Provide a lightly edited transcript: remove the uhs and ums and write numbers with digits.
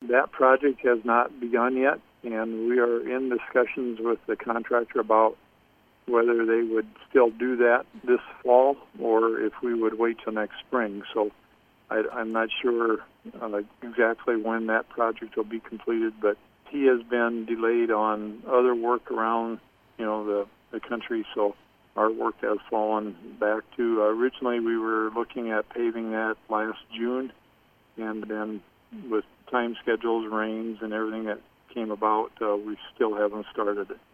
That project has not begun yet, and we are in discussions with the contractor about whether they would still do that this fall or if we would wait till next spring. So I'm not sure exactly when that project will be completed, but he has been delayed on other work around, the country, so our work has fallen back to, originally we were looking at paving that last June, and then with time schedules, rains, and everything that came about, we still haven't started it.